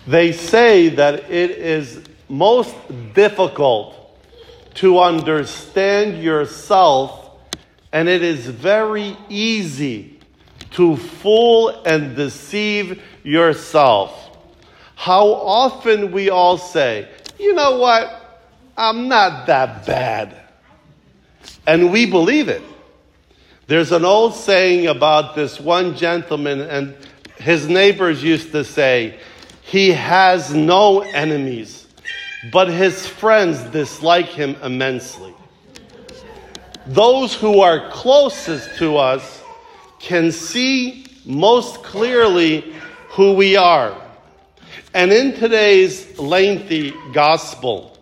They say that it is most difficult to understand yourself, and it is very easy to fool and deceive yourself. How often we all say, you know what, I'm not that bad. And we believe it. There's an old saying about this one gentleman, and his neighbors used to say, he has no enemies, but his friends dislike him immensely. Those who are closest to us can see most clearly who we are. And in today's lengthy gospel,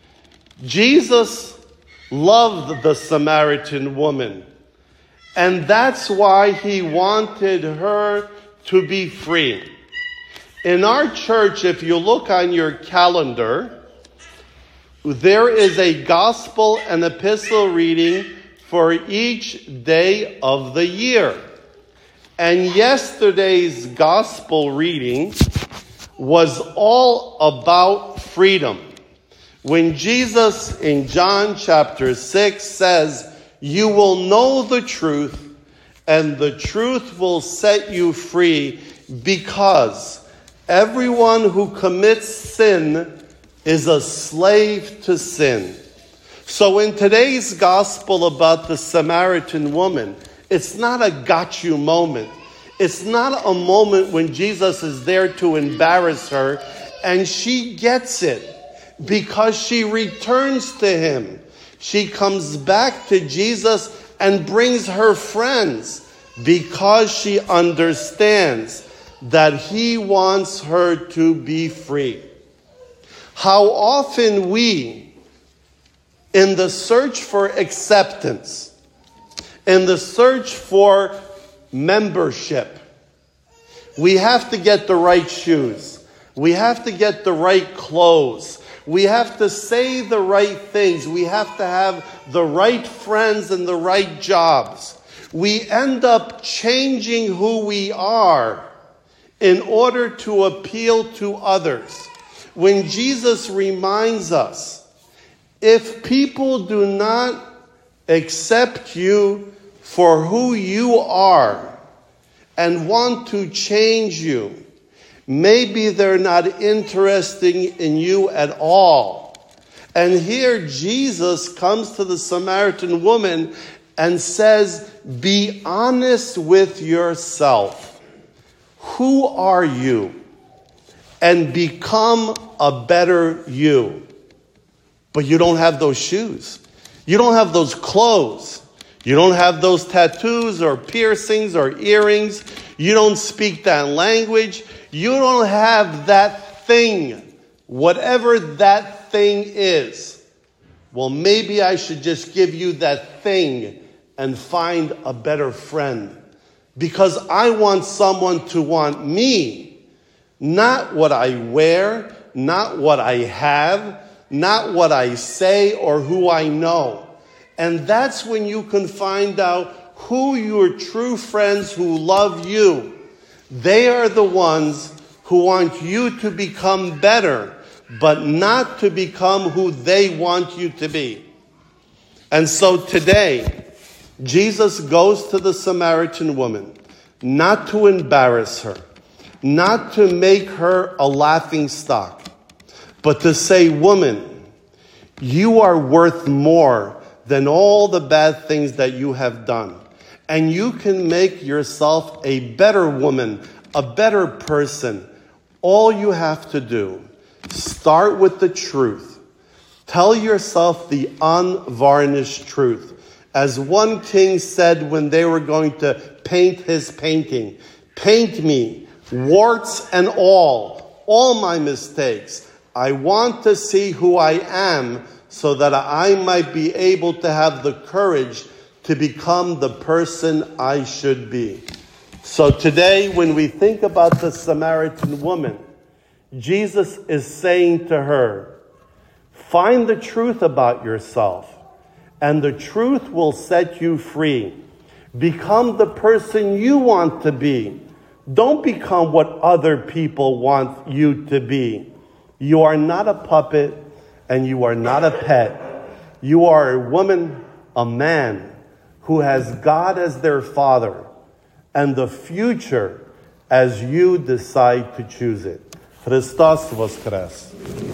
Jesus loved the Samaritan woman. And that's why he wanted her to be free. In our church, if you look on your calendar, there is a gospel and epistle reading for each day of the year. And yesterday's gospel reading was all about freedom. When Jesus in John chapter 6 says, you will know the truth, and the truth will set you free, because everyone who commits sin is a slave to sin. So in today's gospel about the Samaritan woman, it's not a got you moment. It's not a moment when Jesus is there to embarrass her, and she gets it because she returns to him. She comes back to Jesus and brings her friends because she understands that he wants her to be free. How often we, in the search for acceptance, in the search for membership, we have to get the right shoes. We have to get the right clothes. We have to say the right things. We have to have the right friends and the right jobs. We end up changing who we are in order to appeal to others. When Jesus reminds us, if people do not accept you for who you are and want to change you, maybe they're not interested in you at all. And here Jesus comes to the Samaritan woman and says, be honest with yourself. Who are you? And become a better you. But you don't have those shoes. You don't have those clothes. You don't have those tattoos or piercings or earrings. You don't speak that language. You don't have that thing, whatever that thing is. Well, maybe I should just give you that thing and find a better friend. Because I want someone to want me, not what I wear, not what I have, not what I say or who I know. And that's when you can find out who your true friends who love you. They are the ones who want you to become better, but not to become who they want you to be. And so today, Jesus goes to the Samaritan woman, not to embarrass her, not to make her a laughing stock, but to say, woman, you are worth more than all the bad things that you have done. And you can make yourself a better woman, a better person. All you have to do, start with the truth. Tell yourself the unvarnished truth. As one king said when they were going to paint his painting, paint me, warts and all my mistakes. I want to see who I am so that I might be able to have the courage to become the person I should be. So today, when we think about the Samaritan woman, Jesus is saying to her, find the truth about yourself, and the truth will set you free. Become the person you want to be, Don't become what other people want you to be. You are not a puppet and you are not a pet. You are a woman, a man who has God as their father and the future as you decide to choose it. Hristos Voskres.